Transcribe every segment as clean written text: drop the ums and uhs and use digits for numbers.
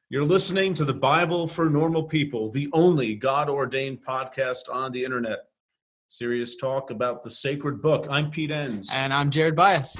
You're listening to the Bible for Normal People, the only God-ordained podcast on the internet. Serious talk about the sacred book. I'm Pete Enns. And I'm Jared Bias.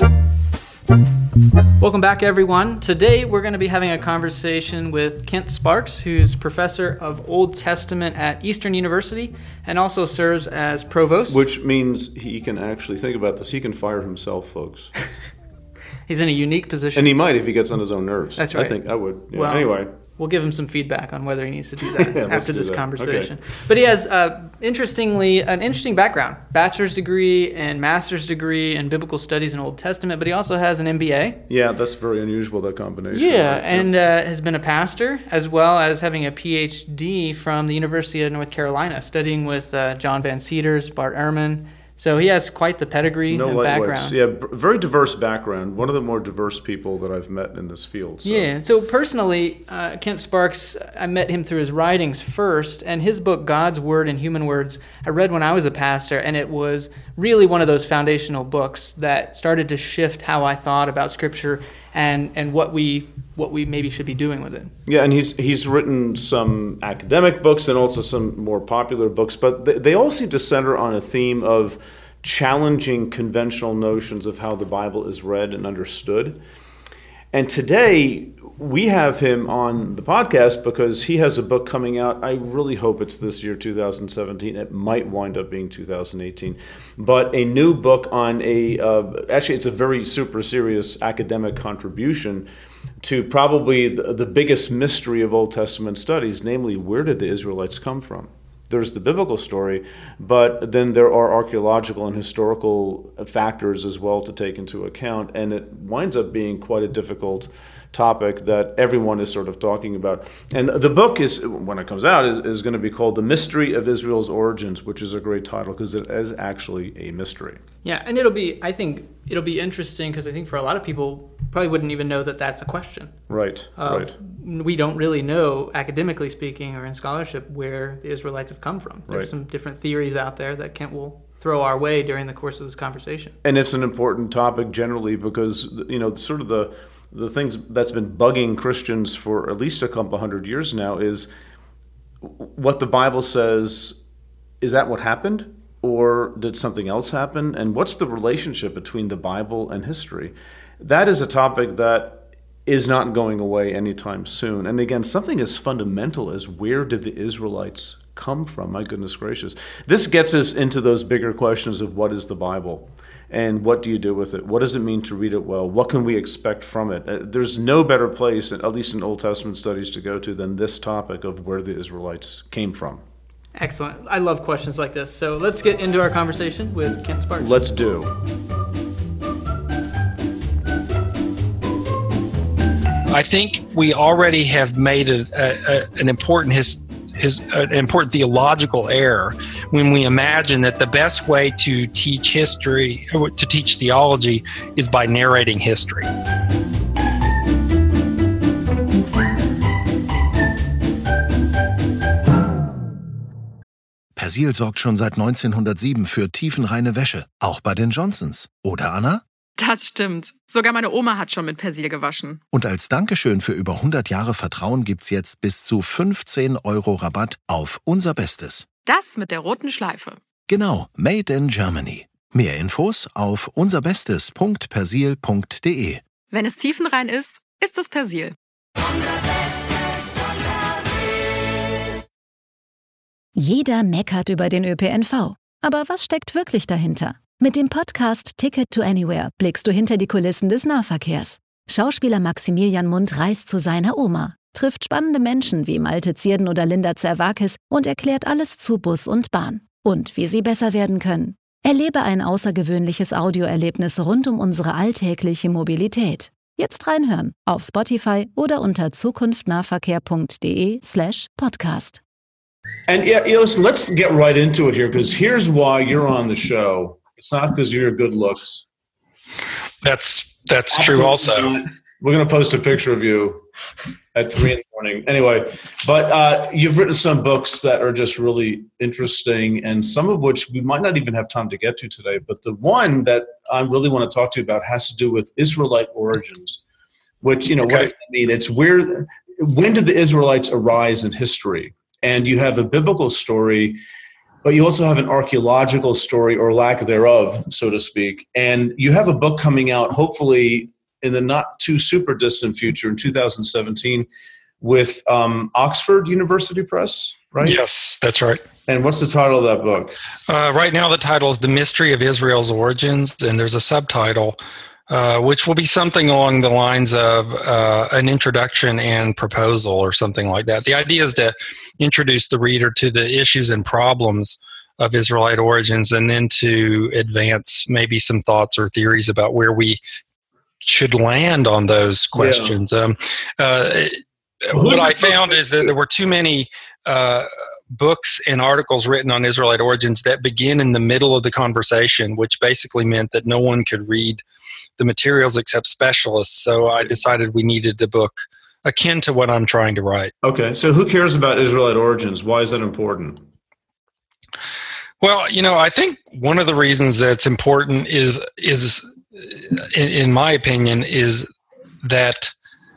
Welcome back, everyone. Today, we're going to be having a conversation with Kent Sparks, who's professor of Old Testament at Eastern University and also serves as provost. Which means he can actually, think about this, he can fire himself, folks. He's in a unique position. And he might if he gets on his own nerves. That's right. I think I would. Yeah. Well, anyway. We'll give him some feedback on whether he needs to do that after this conversation. Okay. But he has, an interesting background. Bachelor's degree and master's degree in biblical studies in Old Testament, but he also has an MBA. Yeah, that's very unusual, that combination. Yeah, right? and has been a pastor, as well as having a PhD from the University of North Carolina, studying with John Van Seters, Bart Ehrman. So he has quite the pedigree and background. Yeah, very diverse background. One of the more diverse people that I've met in this field. So. Yeah, so personally, Kent Sparks, I met him through his writings first, and his book, God's Word and Human Words, I read when I was a pastor, and it was really one of those foundational books that started to shift how I thought about Scripture and what we maybe should be doing with it. Yeah, and he's written some academic books and also some more popular books, but they all seem to center on a theme of challenging conventional notions of how the Bible is read and understood. And today, we have him on the podcast because he has a book coming out. I really hope it's this year, 2017. It might wind up being 2018. But a new book on actually, it's a very super serious academic contribution to probably the biggest mystery of Old Testament studies, namely, where did the Israelites come from? There's the biblical story, but then there are archaeological and historical factors as well to take into account, and it winds up being quite a difficult topic that everyone is sort of talking about. And the book is, when it comes out, is going to be called The Mystery of Israel's Origins, which is a great title because it is actually a mystery. Yeah, and I think it'll be interesting because I think for a lot of people probably wouldn't even know that that's a question. Right. We don't really know, academically speaking or in scholarship, where the Israelites have come from. There's some different theories out there that Kent will throw our way during the course of this conversation. And it's an important topic generally because, sort of the things that's been bugging Christians for at least a couple hundred years now is what the Bible says, is that what happened? Or did something else happen? And what's the relationship between the Bible and history? That is a topic that is not going away anytime soon. And again, something as fundamental as where did the Israelites come from? My goodness gracious. This gets us into those bigger questions of what is the Bible? And what do you do with it? What does it mean to read it well? What can we expect from it? There's no better place, at least in Old Testament studies, to go to than this topic of where the Israelites came from. Excellent. I love questions like this. So let's get into our conversation with Kent Sparks. Let's do. I think we already have made an important important theological error when we imagine that the best way to teach history, or to teach theology, is by narrating history. Persil sorgt schon seit 1907 für tiefenreine Wäsche, auch bei den Johnsons. Oder, Anna? Das stimmt. Sogar meine Oma hat schon mit Persil gewaschen. Und als Dankeschön für über 100 Jahre Vertrauen gibt's jetzt bis zu 15 € Rabatt auf unser Bestes. Das mit der roten Schleife. Genau, made in Germany. Mehr Infos auf unserbestes.persil.de. Wenn es tiefenrein ist, ist es Persil. Jeder meckert über den ÖPNV. Aber was steckt wirklich dahinter? Mit dem Podcast Ticket to Anywhere blickst du hinter die Kulissen des Nahverkehrs. Schauspieler Maximilian Mundt reist zu seiner Oma, trifft spannende Menschen wie Malte Zierden oder Linda Zerwakis und erklärt alles zu Bus und Bahn und wie sie besser werden können. Erlebe ein außergewöhnliches Audioerlebnis rund um unsere alltägliche Mobilität. Jetzt reinhören auf Spotify oder unter zukunftnahverkehr.de/podcast. And listen, let's get right into it here because here's why you're on the show. It's not because of your good looks. That's true also. We're going to post a picture of you at 3 in the morning. Anyway, but you've written some books that are just really interesting and some of which we might not even have time to get to today. But the one that I really want to talk to you about has to do with Israelite origins, which, what does that mean? It's where when did the Israelites arise in history? And you have a biblical story, but you also have an archaeological story, or lack thereof, so to speak. And you have a book coming out, hopefully in the not too super distant future, in 2017, with Oxford University Press, right? Yes, that's right. And what's the title of that book? Right now the title is The Mystery of Israel's Origins, and there's a subtitle, which will be something along the lines of an introduction and proposal or something like that. The idea is to introduce the reader to the issues and problems of Israelite origins, and then to advance maybe some thoughts or theories about where we should land on those questions. Yeah. What I found is that there were too many books and articles written on Israelite origins that begin in the middle of the conversation, which basically meant that no one could read the materials except specialists. So I decided we needed a book akin to what I'm trying to write. Okay, so who cares about Israelite origins? Why is that important? Well, I think one of the reasons that's important is in my opinion, is that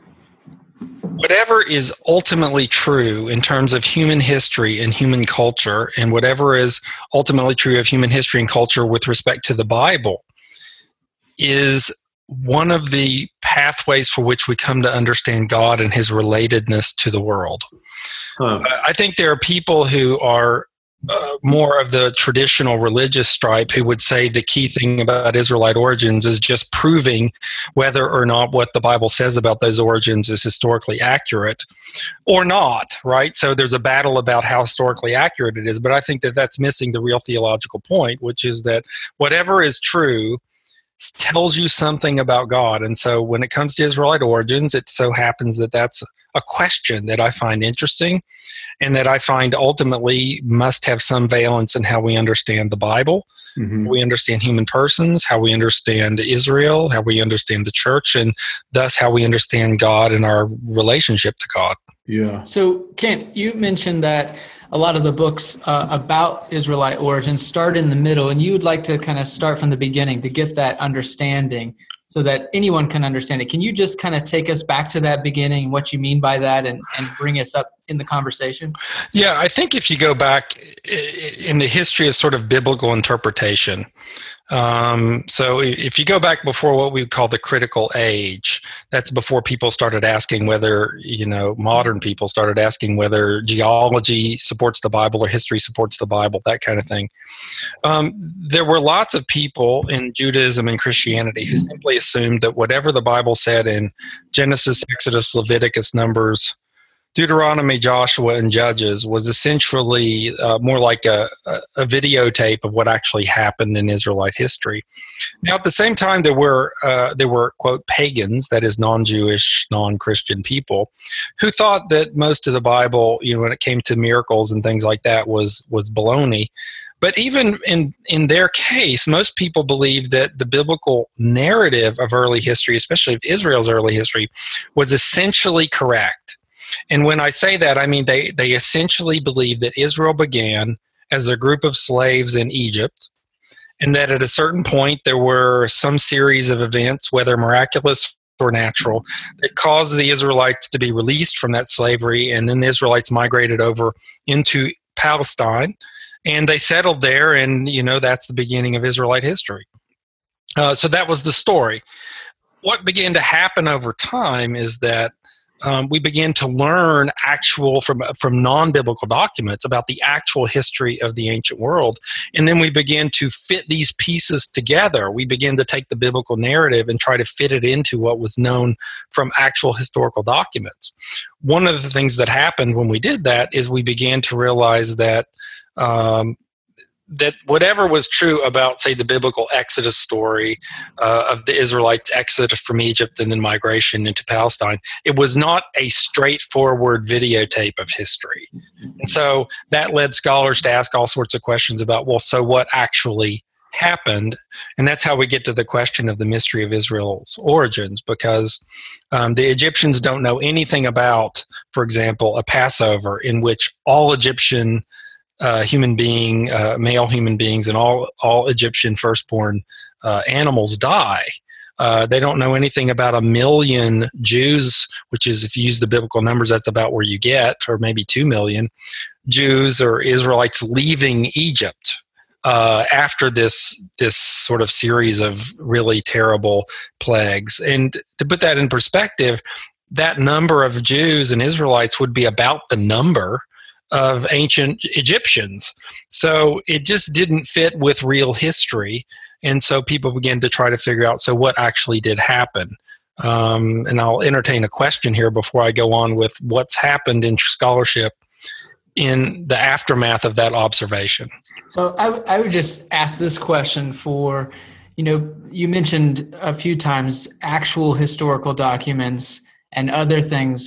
whatever is ultimately true in terms of human history and human culture, and whatever is ultimately true of human history and culture with respect to the Bible, is one of the pathways for which we come to understand God and his relatedness to the world. I think there are people who are more of the traditional religious stripe who would say the key thing about Israelite origins is just proving whether or not what the Bible says about those origins is historically accurate or not, right? So there's a battle about how historically accurate it is, but I think that that's missing the real theological point, which is that whatever is true tells you something about God. And so when it comes to Israelite origins, it so happens that that's a question that I find interesting, and that I find ultimately must have some valence in how we understand the Bible, we understand human persons, how we understand Israel, how we understand the church, and thus how we understand God and our relationship to God. Yeah. So, Kent, you mentioned that a lot of the books about Israelite origins start in the middle, and you would like to kind of start from the beginning to get that understanding so that anyone can understand it. Can you just kind of take us back to that beginning, what you mean by that, and bring us up in the conversation? Yeah, I think if you go back in the history of sort of biblical interpretation, so if you go back before what we would call the critical age, that's before people started asking whether, modern people started asking whether geology supports the Bible or history supports the Bible, that kind of thing. There were lots of people in Judaism and Christianity who simply assumed that whatever the Bible said in Genesis, Exodus, Leviticus, Numbers, Deuteronomy, Joshua, and Judges was essentially more like a videotape of what actually happened in Israelite history. Now, at the same time, there were quote pagans, that is, non-Jewish, non-Christian people, who thought that most of the Bible, when it came to miracles and things like that, was baloney. But even in their case, most people believed that the biblical narrative of early history, especially of Israel's early history, was essentially correct. And when I say that, I mean they essentially believe that Israel began as a group of slaves in Egypt, and that at a certain point there were some series of events, whether miraculous or natural, that caused the Israelites to be released from that slavery, and then the Israelites migrated over into Palestine, and they settled there, and that's the beginning of Israelite history. So that was the story. What began to happen over time is that we began to learn from non-biblical documents about the actual history of the ancient world. And then we began to fit these pieces together. We began to take the biblical narrative and try to fit it into what was known from actual historical documents. One of the things that happened when we did that is we began to realize that that whatever was true about, say, the biblical Exodus story of the Israelites' exodus from Egypt and then migration into Palestine, it was not a straightforward videotape of history. And so that led scholars to ask all sorts of questions about, well, so what actually happened? And that's how we get to the question of the mystery of Israel's origins, because the Egyptians don't know anything about, for example, a Passover in which all Egyptian male human beings and all Egyptian firstborn animals die. They don't know anything about 1 million Jews, which is, if you use the biblical numbers, that's about where you get, or maybe 2 million Jews or Israelites leaving Egypt after this sort of series of really terrible plagues. And to put that in perspective, that number of Jews and Israelites would be about the number of ancient Egyptians. So it just didn't fit with real history. And so people began to try to figure out, so what actually did happen? And I'll entertain a question here before I go on with what's happened in scholarship in the aftermath of that observation. So I would just ask this question for, you mentioned a few times actual historical documents and other things.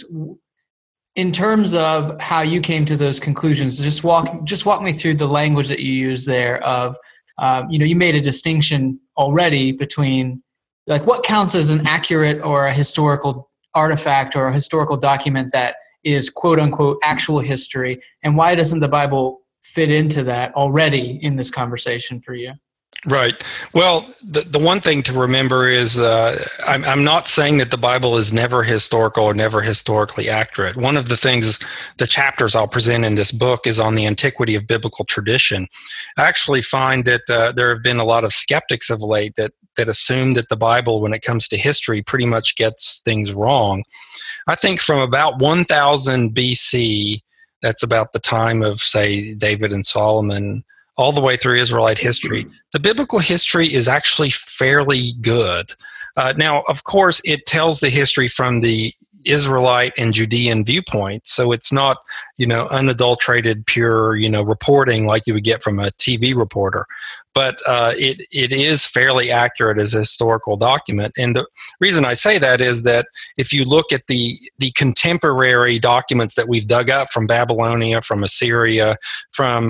In terms of how you came to those conclusions, just walk me through the language that you use there of, you made a distinction already between like what counts as an accurate or a historical artifact or a historical document that is quote unquote actual history, and why doesn't the Bible fit into that already in this conversation for you? Right. Well, the one thing to remember is I'm not saying that the Bible is never historical or never historically accurate. One of the things, the chapters I'll present in this book is on the antiquity of biblical tradition. I actually find that there have been a lot of skeptics of late that assume that the Bible, when it comes to history, pretty much gets things wrong. I think from about 1000 BC, that's about the time of, say, David and Solomon, all the way through Israelite history, the biblical history is actually fairly good. Now, of course, it tells the history from the Israelite and Judean viewpoint, so it's not, unadulterated, pure, reporting like you would get from a TV reporter. But it is fairly accurate as a historical document. And the reason I say that is that if you look at the contemporary documents that we've dug up from Babylonia, from Assyria, from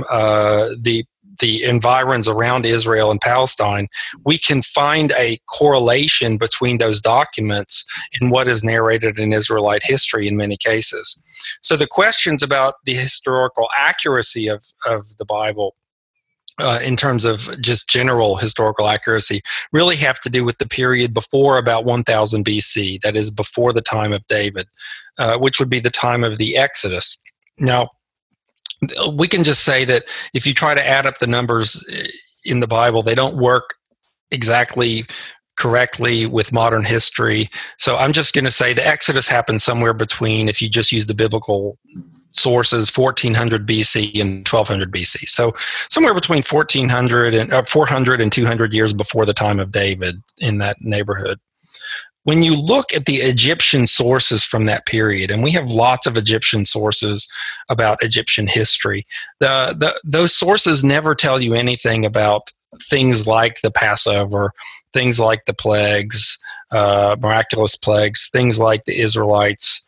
the environs around Israel and Palestine, we can find a correlation between those documents and what is narrated in Israelite history in many cases. So the questions about the historical accuracy of the Bible, in terms of just general historical accuracy, really have to do with the period before about 1000 BC, that is before the time of David, which would be the time of the Exodus. Now, we can just say that if you try to add up the numbers in the Bible, they don't work exactly correctly with modern history. So I'm just going to say the Exodus happened somewhere between, if you just use the biblical sources, 1400 BC and 1200 BC. So somewhere between 400 and 200 years before the time of David, in that neighborhood. When you look at the Egyptian sources from that period, and we have lots of Egyptian sources about Egyptian history, those sources never tell you anything about things like the Passover, things like the plagues, miraculous plagues, things like the Israelites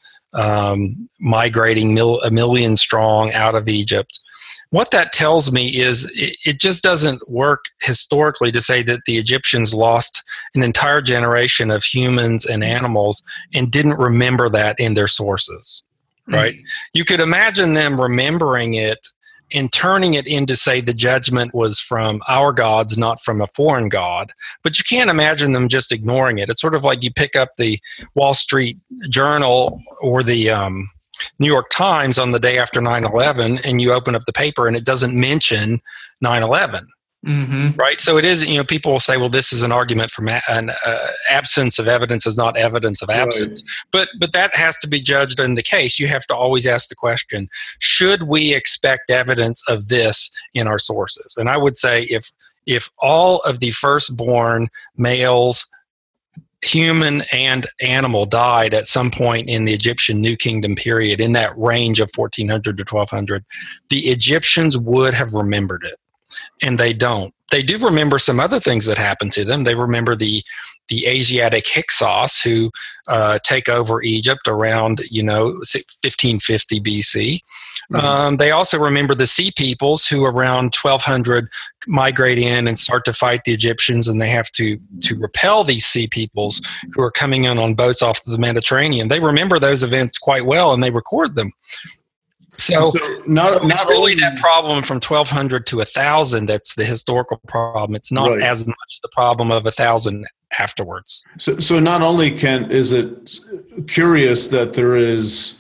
migrating a million strong out of Egypt. What that tells me is it just doesn't work historically to say that the Egyptians lost an entire generation of humans and animals and didn't remember that in their sources, right? Mm-hmm. You could imagine them remembering it and turning it into, say, the judgment was from our gods, not from a foreign god. But you can't imagine them just ignoring it. It's sort of like you pick up the Wall Street Journal or the New York Times on the day after 9/11, and you open up the paper and it doesn't mention 9/11, right? So it is, people will say, well, this is an argument from an absence of evidence is not evidence of absence. Right. But that has to be judged in the case. You have to always ask the question, should we expect evidence of this in our sources? And I would say if all of the firstborn males, human and animal, died at some point in the Egyptian New Kingdom period, in that range of 1400 to 1200, the Egyptians would have remembered it. And they don't. They do remember some other things that happened to them. They remember the Asiatic Hyksos who take over Egypt around 1550 BC. Mm-hmm. They also remember the Sea Peoples who around 1200 migrate in and start to fight the Egyptians, and they have to repel these Sea Peoples who are coming in on boats off the Mediterranean. They remember those events quite well, and they record them. So not it's really only that problem from 1200 to 1000 that's the historical problem. It's not Right. as much the problem of 1000 afterwards. So not only is it curious that there is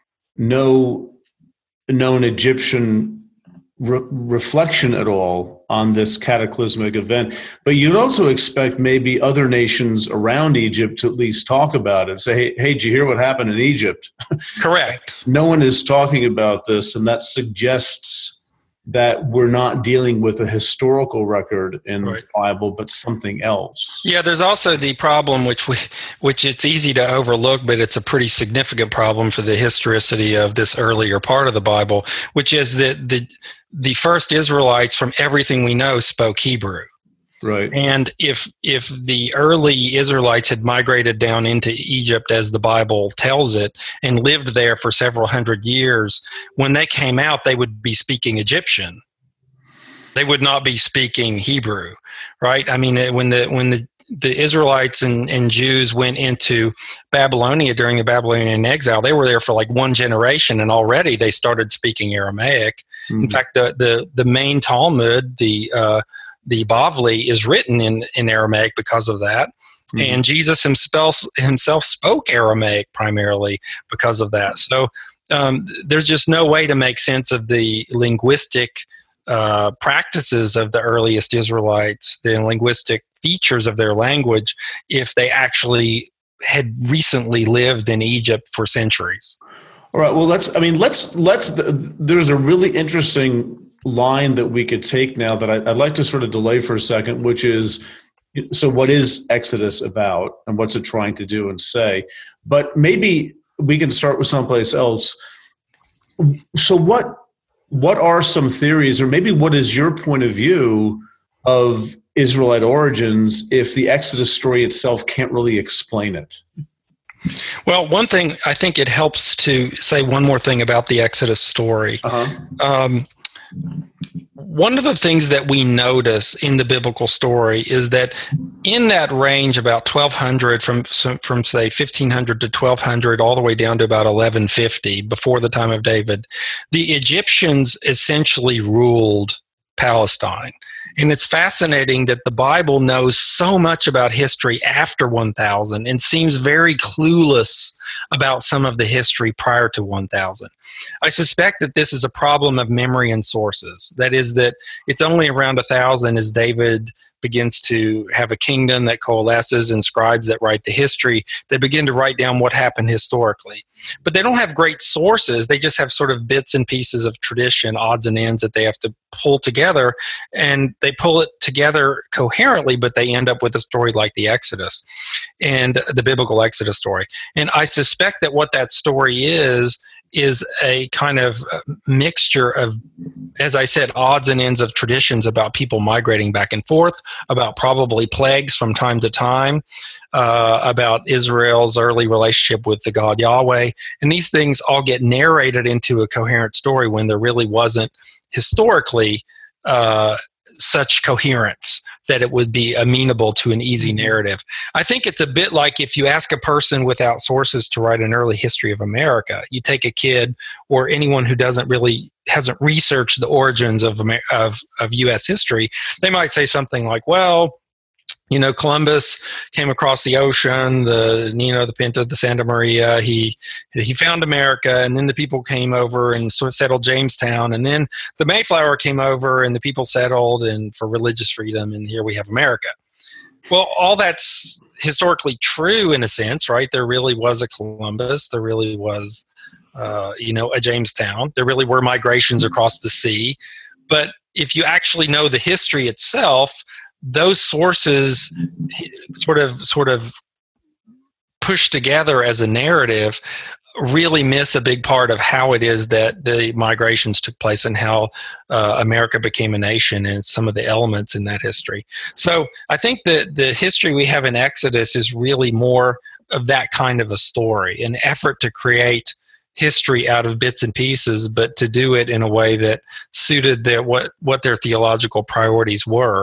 no known Egyptian reflection at all on this cataclysmic event, but you'd also expect maybe other nations around Egypt to at least talk about it. Say, hey, did you hear what happened in Egypt? Correct. No one is talking about this, and that suggests that we're not dealing with a historical record in Right. the Bible, but something else. Yeah, there's also the problem which it's easy to overlook, but it's a pretty significant problem for the historicity of this earlier part of the Bible, which is that the first Israelites, from everything we know, spoke Hebrew. Right. And if the early Israelites had migrated down into Egypt, as the Bible tells it, and lived there for several hundred years, when they came out, they would be speaking Egyptian. They would not be speaking Hebrew, right? I mean, when the Israelites and Jews went into Babylonia during the Babylonian exile, they were there for like one generation, and already they started speaking Aramaic. Mm-hmm. In fact, the main Talmud, the Bavli, is written in Aramaic because of that. Mm-hmm. And Jesus himself spoke Aramaic primarily because of that. So there's just no way to make sense of the linguistic practices of the earliest Israelites, the linguistic features of their language, if they actually had recently lived in Egypt for centuries. All right. Well, let's. There's a really interesting line that we could take now that I'd like to sort of delay for a second, which is, so what is Exodus about and what's it trying to do and say? But maybe we can start with someplace else. So what are some theories, or maybe what is your point of view of Israelite origins if the Exodus story itself can't really explain it? Well, one thing, I think it helps to say one more thing about the Exodus story. Uh-huh. One of the things that we notice in the biblical story is that in that range, about 1200, from say 1500 to 1200, all the way down to about 1150, before the time of David, the Egyptians essentially ruled Palestine. And it's fascinating that the Bible knows so much about history after 1000 and seems very clueless about some of the history prior to 1000. I suspect that this is a problem of memory and sources. That is, that it's only around 1000 as David begins to have a kingdom that coalesces and scribes that write the history. They begin to write down what happened historically. But they don't have great sources. They just have sort of bits and pieces of tradition, odds and ends that they have to pull together. And they pull it together coherently, but they end up with a story like the Exodus and the biblical Exodus story. And I suspect that what that story is a kind of mixture of, as I said, odds and ends of traditions about people migrating back and forth, about probably plagues from time to time, about Israel's early relationship with the God Yahweh. And these things all get narrated into a coherent story when there really wasn't historically such coherence that it would be amenable to an easy narrative. I think it's a bit like if you ask a person without sources to write an early history of America. You take a kid or anyone who hasn't researched the origins of U.S. history, they might say something like, well, Columbus came across the ocean, the Nino, the Pinta, the Santa Maria. He found America, and then the people came over and sort of settled Jamestown, and then the Mayflower came over, and the people settled and for religious freedom, and here we have America. Well, all that's historically true in a sense, right? There really was a Columbus. There really was, a Jamestown. There really were migrations across the sea. But if you actually know the history itself, those sources sort of pushed together as a narrative really miss a big part of how it is that the migrations took place and how America became a nation and some of the elements in that history. So I think that the history we have in Exodus is really more of that kind of a story, an effort to create history out of bits and pieces, but to do it in a way that suited what their theological priorities were.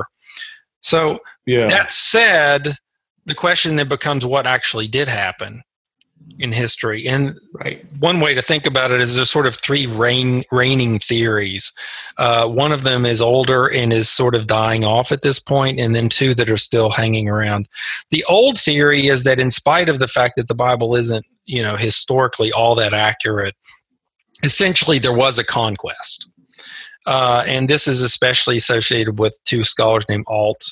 So That said, the question then becomes what actually did happen. in history. And Right. one way to think about it is there's sort of three reigning theories. One of them is older and is sort of dying off at this point, and then two that are still hanging around. The old theory is that in spite of the fact that the Bible isn't, historically all that accurate, essentially there was a conquest. And this is especially associated with two scholars named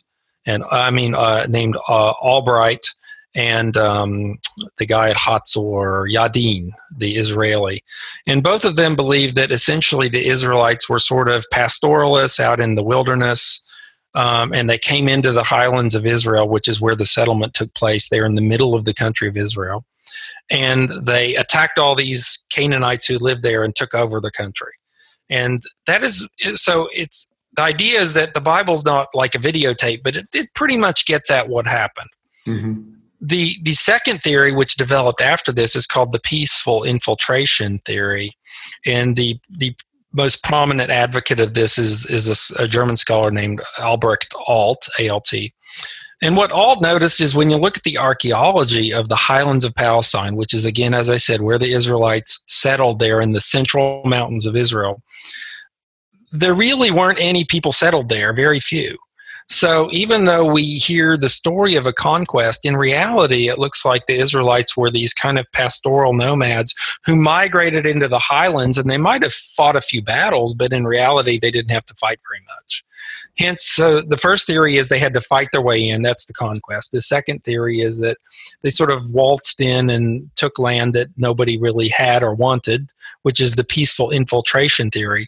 named Albright, and the guy at Hatzor, Yadin, the Israeli. And both of them believed that essentially the Israelites were sort of pastoralists out in the wilderness, and they came into the highlands of Israel, which is where the settlement took place. They're in the middle of the country of Israel. And they attacked all these Canaanites who lived there and took over the country. And that is, so it's, the idea is that the Bible's not like a videotape, but it pretty much gets at what happened. Mm-hmm. The second theory, which developed after this, is called the peaceful infiltration theory. And the most prominent advocate of this is a German scholar named Albrecht Alt, A-L-T. And what Alt noticed is when you look at the archaeology of the highlands of Palestine, which is, again, as I said, where the Israelites settled there in the central mountains of Israel, there really weren't any people settled there, very few. So even though we hear the story of a conquest, in reality, it looks like the Israelites were these kind of pastoral nomads who migrated into the highlands, and they might have fought a few battles, but in reality, they didn't have to fight very much. Hence, so the first theory is they had to fight their way in. That's the conquest. The second theory is that they sort of waltzed in and took land that nobody really had or wanted, which is the peaceful infiltration theory.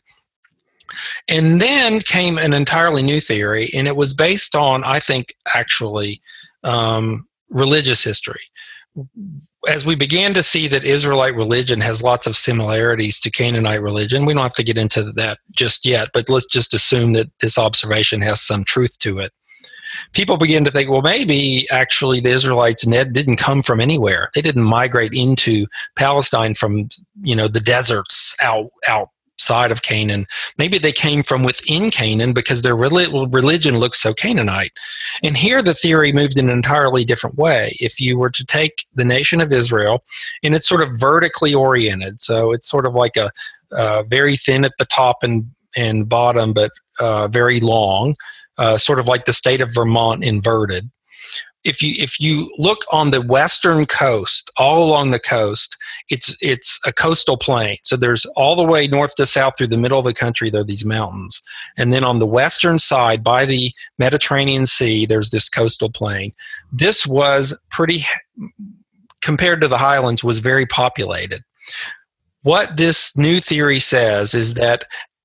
And then came an entirely new theory, and it was based on, I think, actually, religious history. As we began to see that Israelite religion has lots of similarities to Canaanite religion, we don't have to get into that just yet, but let's just assume that this observation has some truth to it. People begin to think, well, maybe actually the Israelites didn't come from anywhere. They didn't migrate into Palestine from, the deserts outside of Canaan. Maybe they came from within Canaan because their religion looks so Canaanite. And here the theory moved in an entirely different way. If you were to take the nation of Israel, and it's sort of vertically oriented, so it's sort of like a very thin at the top and bottom, but very long, sort of like the state of Vermont inverted. If you look on the western coast, all along the coast, it's a coastal plain. So there's all the way north to south through the middle of the country, there are these mountains. And then on the western side, by the Mediterranean Sea, there's this coastal plain. This was compared to the highlands, was very populated. What this new theory says is that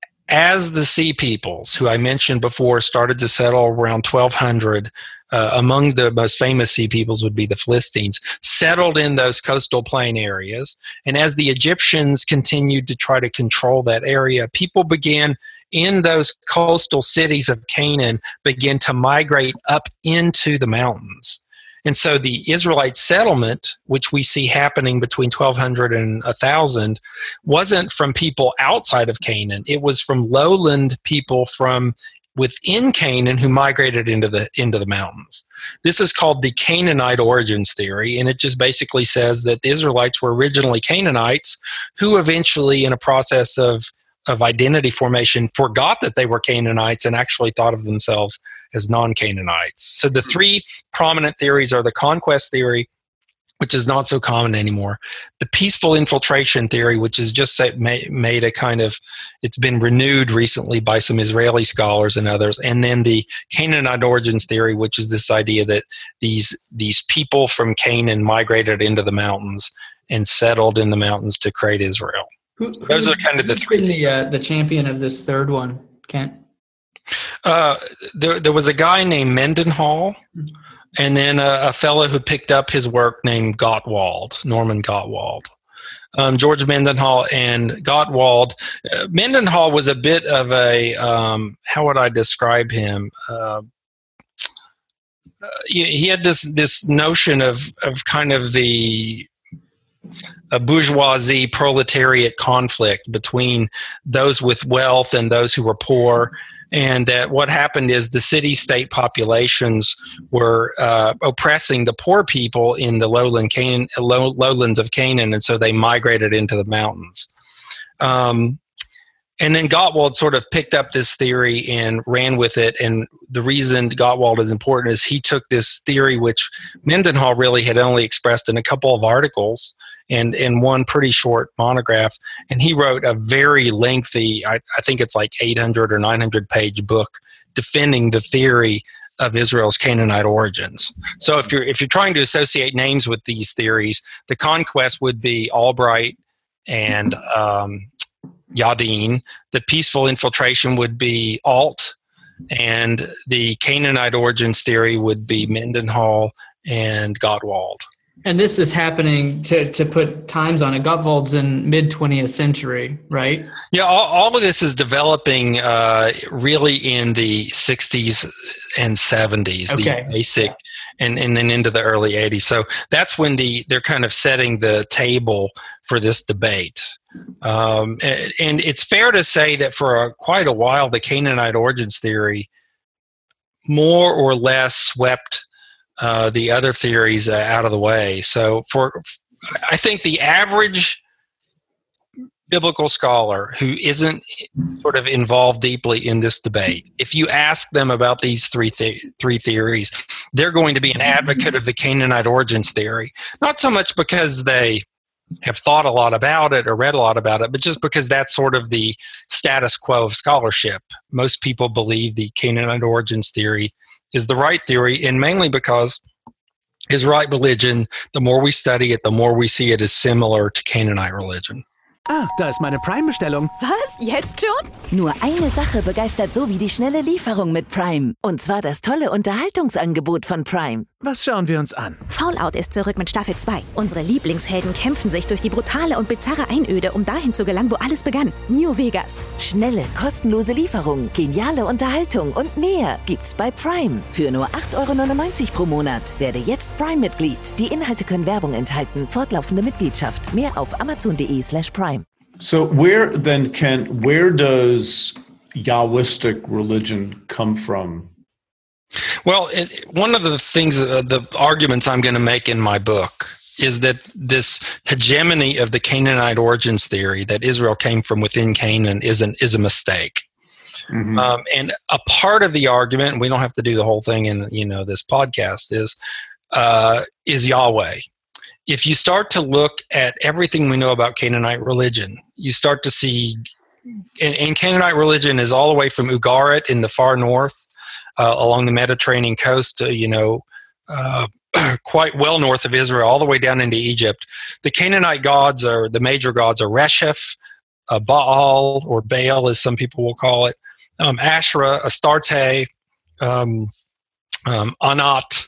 as the Sea Peoples, who I mentioned before, started to settle around 1200, among the most famous Sea Peoples would be the Philistines, settled in those coastal plain areas. And as the Egyptians continued to try to control that area, people began in those coastal cities of Canaan began to migrate up into the mountains. And so the Israelite settlement, which we see happening between 1200 and 1000, wasn't from people outside of Canaan. It was from lowland people from within Canaan who migrated into the mountains. This is called the Canaanite origins theory, and it just basically says that the Israelites were originally Canaanites who eventually, in a process of identity formation, forgot that they were Canaanites and actually thought of themselves as non-Canaanites. So the three prominent theories are the conquest theory, which is not so common anymore, the peaceful infiltration theory, which is just made a kind of, it's been renewed recently by some Israeli scholars and others, and then the Canaanite origins theory, which is this idea that these people from Canaan migrated into the mountains and settled in the mountains to create Israel. Those are kind of the three. The champion of this third one, Kent? There was a guy named Mendenhall, and then a fellow who picked up his work named Gottwald, Norman Gottwald. George Mendenhall and Gottwald. Mendenhall was a bit of a, how would I describe him? He had this notion of kind of a bourgeoisie proletariat conflict between those with wealth and those who were poor. and that what happened is the city-state populations were oppressing the poor people in the lowlands of Canaan, and so they migrated into the mountains. And then Gottwald sort of picked up this theory and ran with it. And the reason Gottwald is important is he took this theory, which Mendenhall really had only expressed in a couple of articles and in one pretty short monograph. And he wrote a very lengthy, I think it's like 800 or 900 page book defending the theory of Israel's Canaanite origins. So if you're trying to associate names with these theories, the conquest would be Albright and Yadin. The peaceful infiltration would be Alt, and the Canaanite origins theory would be Mendenhall and Gottwald. And this is happening, to put times on it, Gottwald's in mid-20th century, right? Yeah, all of this is developing really in the 60s and 70s, okay. The basic, and then into the early 80s. So that's when they're kind of setting the table for this debate. And it's fair to say that for quite a while, the Canaanite origins theory more or less swept the other theories out of the way. So I think the average biblical scholar who isn't sort of involved deeply in this debate, if you ask them about these three theories, they're going to be an advocate of the Canaanite origins theory. Not so much because they have thought a lot about it or read a lot about it, but just because that's sort of the status quo of scholarship. Most people believe the Canaanite origins theory is the right theory, and mainly because Israelite religion, the more we study it, the more we see it as similar to Canaanite religion. Ah, da ist meine Prime-Bestellung. Was? Jetzt schon? Nur eine Sache begeistert so wie die schnelle Lieferung mit Prime. Und zwar das tolle Unterhaltungsangebot von Prime. Was schauen wir uns an? Fallout ist zurück mit Staffel 2. Unsere Lieblingshelden kämpfen sich durch die brutale und bizarre Einöde, um dahin zu gelangen, wo alles begann. New Vegas. Schnelle, kostenlose Lieferung, geniale Unterhaltung und mehr gibt's bei Prime. Für nur 8,99 € pro Monat. Werde jetzt Prime-Mitglied. Die Inhalte können Werbung enthalten. Fortlaufende Mitgliedschaft. Mehr auf amazon.de/prime. So where does Yahwistic religion come from? Well, one of the things, the arguments I'm going to make in my book is that this hegemony of the Canaanite origins theory, that Israel came from within Canaan, is a mistake. Mm-hmm. And a part of the argument, and we don't have to do the whole thing in this podcast, is Yahweh. If you start to look at everything we know about Canaanite religion, you start to see, and Canaanite religion is all the way from Ugarit in the far north, along the Mediterranean coast, quite well north of Israel, all the way down into Egypt. The Canaanite gods the major gods are Resheph, Baal, or Baal as some people will call it, Asherah, Astarte, Anat,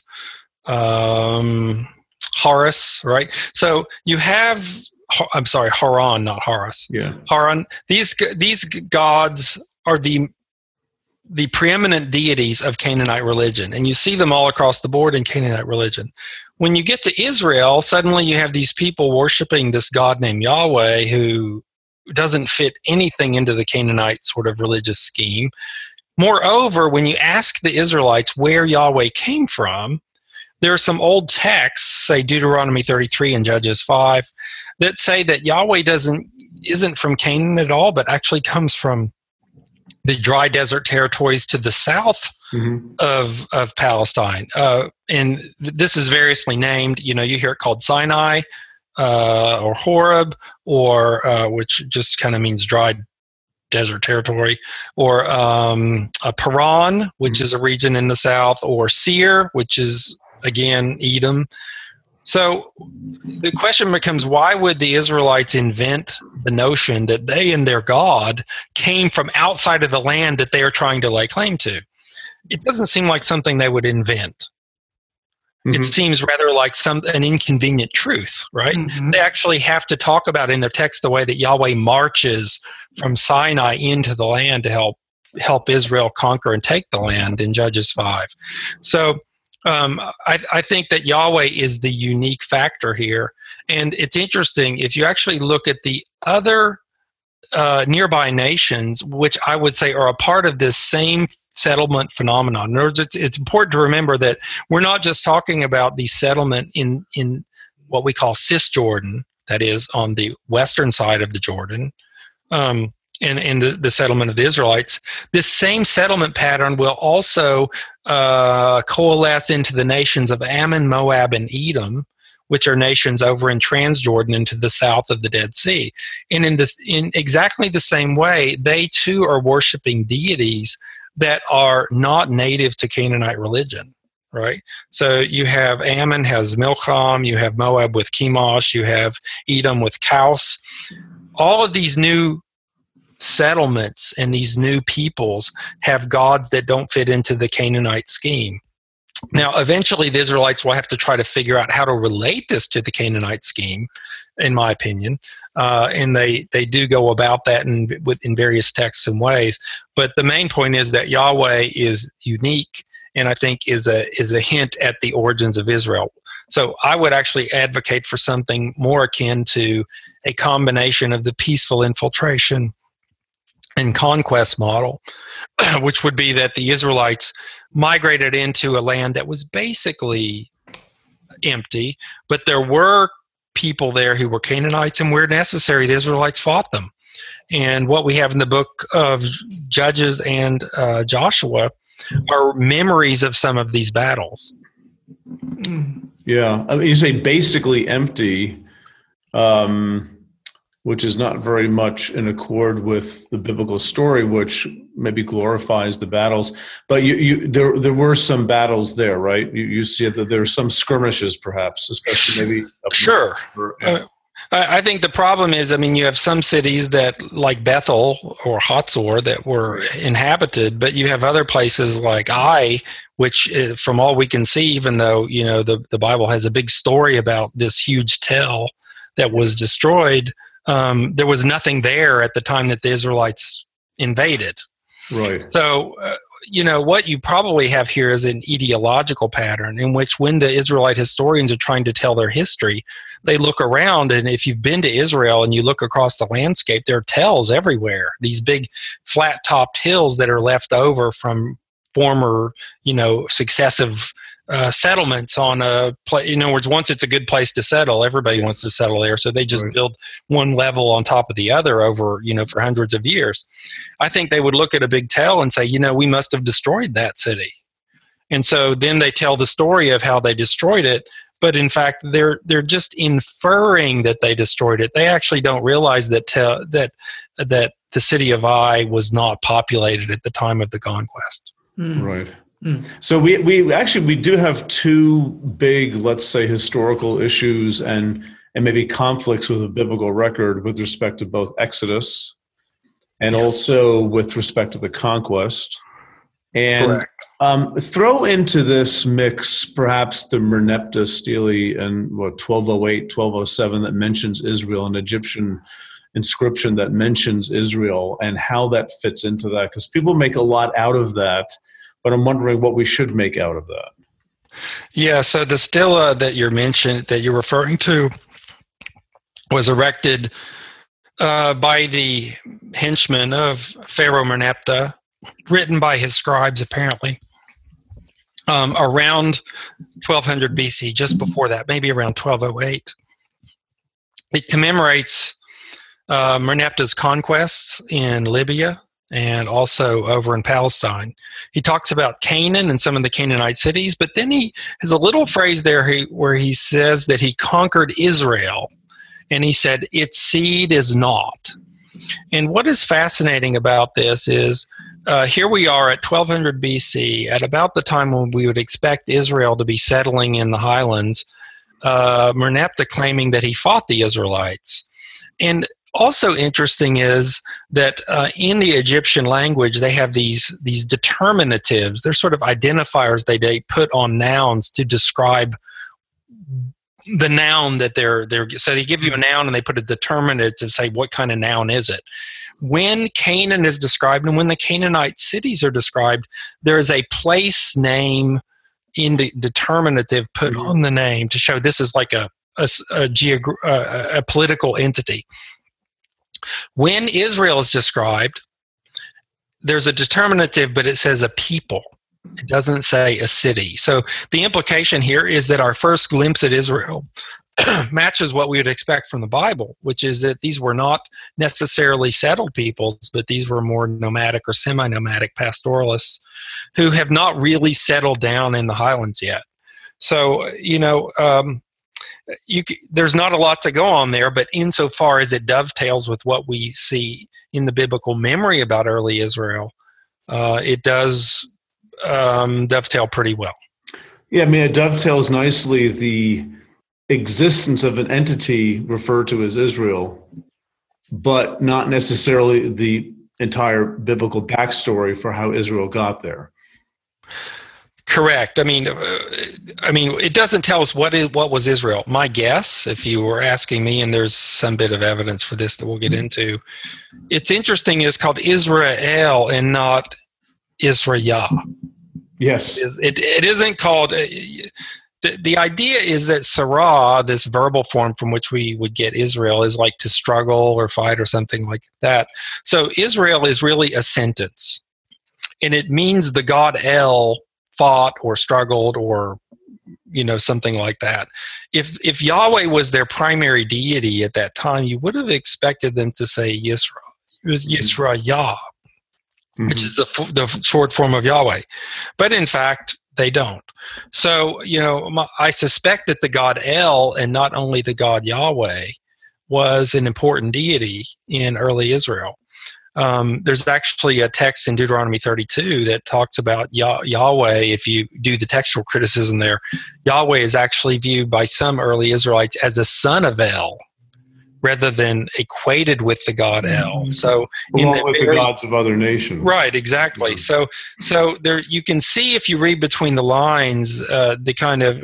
Horus, right? So you have, I'm sorry, Haran, not Horus. Yeah. Haran. These gods are the preeminent deities of Canaanite religion, and you see them all across the board in Canaanite religion. When you get to Israel, suddenly you have these people worshiping this god named Yahweh who doesn't fit anything into the Canaanite sort of religious scheme. Moreover, when you ask the Israelites where Yahweh came from, there are some old texts, say Deuteronomy 33 and Judges 5, that say that Yahweh isn't from Canaan at all, but actually comes from the dry desert territories to the south of Palestine. And this is variously named. You hear it called Sinai or Horeb, or which just kind of means dry desert territory, or Paran, which is a region in the south, or Seir, which is, again, Edom. So the question becomes, why would the Israelites invent the notion that they and their God came from outside of the land that they are trying to lay claim to? It doesn't seem like something they would invent. Mm-hmm. It seems rather like an inconvenient truth, right? Mm-hmm. They actually have to talk about in their text the way that Yahweh marches from Sinai into the land to help Israel conquer and take the land in Judges 5. So I think that Yahweh is the unique factor here. And it's interesting, if you actually look at the other nearby nations, which I would say are a part of this same settlement phenomenon. In other words, it's important to remember that we're not just talking about the settlement in what we call Cisjordan, that is on the western side of the Jordan, and the settlement of the Israelites. This same settlement pattern will also coalesce into the nations of Ammon, Moab, and Edom, which are nations over in Transjordan into the south of the Dead Sea. And in exactly the same way, they too are worshiping deities that are not native to Canaanite religion, right? So you have Ammon has Milcom, you have Moab with Chemosh, you have Edom with Kaus. All of these new settlements and these new peoples have gods that don't fit into the Canaanite scheme. Now, eventually, the Israelites will have to try to figure out how to relate this to the Canaanite scheme, in my opinion, and they do go about that in various texts and ways. But the main point is that Yahweh is unique, and I think is a hint at the origins of Israel. So I would actually advocate for something more akin to a combination of the peaceful infiltration and conquest model, which would be that the Israelites migrated into a land that was basically empty, but there were people there who were Canaanites, and where necessary, the Israelites fought them. And what we have in the book of Judges and Joshua are memories of some of these battles. Yeah, I mean, you say basically empty, which is not very much in accord with the biblical story, which maybe glorifies the battles. But there were some battles there, right? You see that there are some skirmishes, perhaps, especially maybe. Sure. I think the problem is, I mean, you have some cities that, like Bethel or Hatzor, that were inhabited, but you have other places like Ai, which, from all we can see, even though the Bible has a big story about this huge tell that was destroyed, there was nothing there at the time that the Israelites invaded. Right. So, what you probably have here is an ideological pattern in which, when the Israelite historians are trying to tell their history, they look around, and if you've been to Israel and you look across the landscape, there are tells everywhere. These big flat-topped hills that are left over from former, successive settlements on a place. In other words, once it's a good place to settle, everybody wants to settle there, so they just build one level on top of the other over, for hundreds of years. I think they would look at a big tell and say, we must have destroyed that city. And so then they tell the story of how they destroyed it, but in fact, they're just inferring that they destroyed it. They actually don't realize that the city of Ai was not populated at the time of the conquest. Right. So we do have two big, let's say, historical issues and maybe conflicts with a biblical record with respect to both Exodus and also with respect to the conquest. And throw into this mix perhaps the Merneptah stele and 1208, 1207 that mentions Israel, an Egyptian inscription that mentions Israel, and how that fits into that, because people make a lot out of that. But I'm wondering what we should make out of that. Yeah, so the stela that you're referring to was erected by the henchmen of Pharaoh Merneptah, written by his scribes apparently, around 1200 BC, just before that, maybe around 1208. It commemorates Merneptah's conquests in Libya and also over in Palestine. He talks about Canaan and some of the Canaanite cities, but then he has a little phrase there where he says that he conquered Israel, and he said, its seed is not. And what is fascinating about this is, here we are at 1200 BC, at about the time when we would expect Israel to be settling in the highlands, Merneptah claiming that he fought the Israelites. And also interesting is that in the Egyptian language, they have these determinatives. They're sort of identifiers they put on nouns to describe the noun that they're. So they give you a noun and they put a determinative to say what kind of noun is it. When Canaan is described and when the Canaanite cities are described, there is a place name in the determinative put on the name to show this is like a political entity. When Israel is described, there's a determinative, but it says a people. It doesn't say a city. So the implication here is that our first glimpse at Israel matches what we would expect from the Bible, which is that these were not necessarily settled peoples, but these were more nomadic or semi-nomadic pastoralists who have not really settled down in the highlands yet. So, there's not a lot to go on there, but insofar as it dovetails with what we see in the biblical memory about early Israel, it does dovetail pretty well. Yeah, I mean, it dovetails nicely the existence of an entity referred to as Israel, but not necessarily the entire biblical backstory for how Israel got there. Correct. I mean, it doesn't tell us what was Israel. My guess, if you were asking me, and there's some bit of evidence for this that we'll get into, it's interesting. It's called Israel and not Israel. Yes, it isn't called. The idea is that Sarah, this verbal form from which we would get Israel, is like to struggle or fight or something like that. So Israel is really a sentence, and it means the god El fought or struggled or something like that. If Yahweh was their primary deity at that time, you would have expected them to say Yisra. It was Yisra Yah, which is the short form of Yahweh. But in fact, they don't. So, I suspect that the god El, and not only the god Yahweh, was an important deity in early Israel. There's actually a text in Deuteronomy 32 that talks about Yahweh. If you do the textual criticism there, Yahweh is actually viewed by some early Israelites as a son of El, rather than equated with the god El. So, along with the gods of other nations. Right, exactly. So there you can see, if you read between the lines, the kind of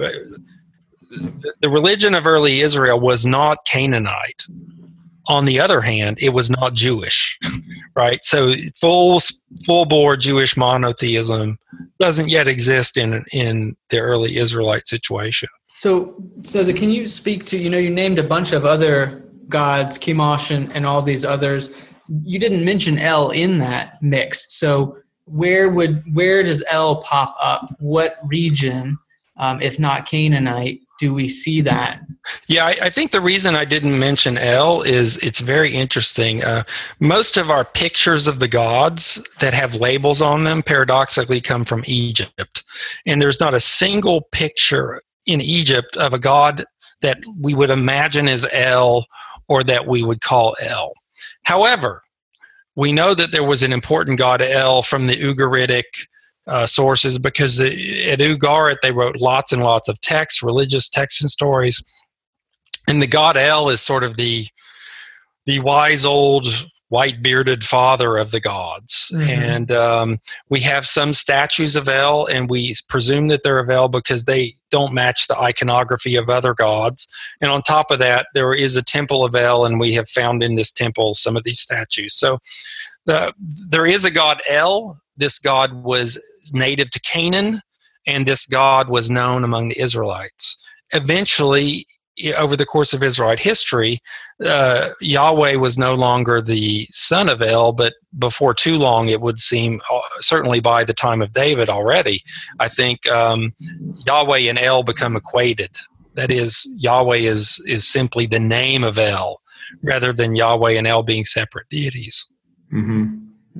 the religion of early Israel was not Canaanite. On the other hand, it was not Jewish, right? So full-bore Jewish monotheism doesn't yet exist in the early Israelite situation. So can you speak to, you named a bunch of other gods, Chemosh and all these others. You didn't mention El in that mix. So where does El pop up? What region, if not Canaanite, do we see that? Yeah, I think the reason I didn't mention El is it's very interesting. Most of our pictures of the gods that have labels on them paradoxically come from Egypt. And there's not a single picture in Egypt of a god that we would imagine as El or that we would call El. However, we know that there was an important god El from the Ugaritic sources, because at Ugarit they wrote lots and lots of texts, religious texts and stories. And the god El is sort of the wise old white-bearded father of the gods. Mm-hmm. And we have some statues of El, and we presume that they're of El because they don't match the iconography of other gods. And on top of that, there is a temple of El, and we have found in this temple some of these statues. So there is a god El. This god was native to Canaan, and this god was known among the Israelites. Eventually, over the course of Israelite history, Yahweh was no longer the son of El, but before too long, it would seem, certainly by the time of David already, I think Yahweh and El become equated. That is, Yahweh is simply the name of El, rather than Yahweh and El being separate deities. Mm-hmm.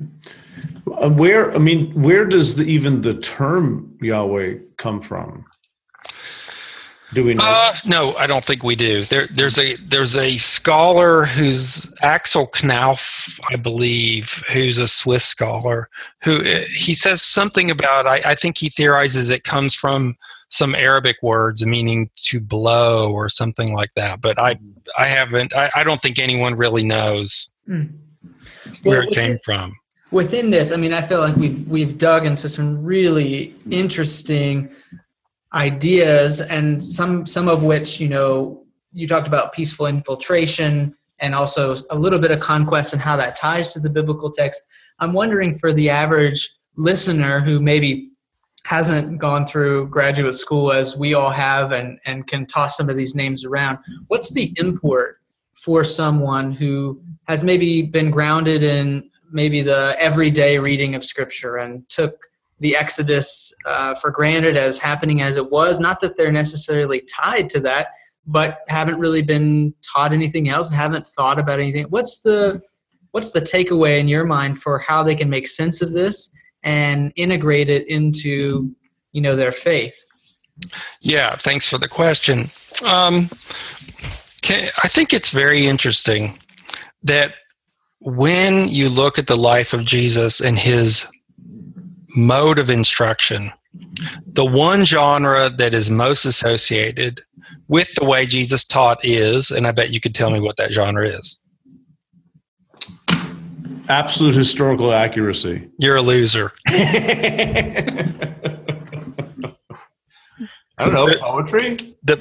Where does even the term Yahweh come from? Do we know? No, I don't think we do. There's a scholar who's Axel Knauf, I believe, who's a Swiss scholar, who he says something about. I think he theorizes it comes from some Arabic words meaning to blow or something like that. But I haven't. I don't think anyone really knows where it came from. Within this, I feel like we've dug into some really interesting ideas, and some of which, you talked about peaceful infiltration and also a little bit of conquest and how that ties to the biblical text. I'm wondering, for the average listener who maybe hasn't gone through graduate school as we all have and can toss some of these names around, what's the import for someone who has maybe been grounded in maybe the everyday reading of Scripture and took the Exodus for granted as happening as it was? Not that they're necessarily tied to that, but haven't really been taught anything else and haven't thought about anything. What's the takeaway in your mind for how they can make sense of this and integrate it into, their faith? Yeah, thanks for the question. I think it's very interesting that when you look at the life of Jesus and his mode of instruction, the one genre that is most associated with the way Jesus taught is, and I bet you could tell me what that genre is. Absolute historical accuracy. You're a loser. I don't know, poetry?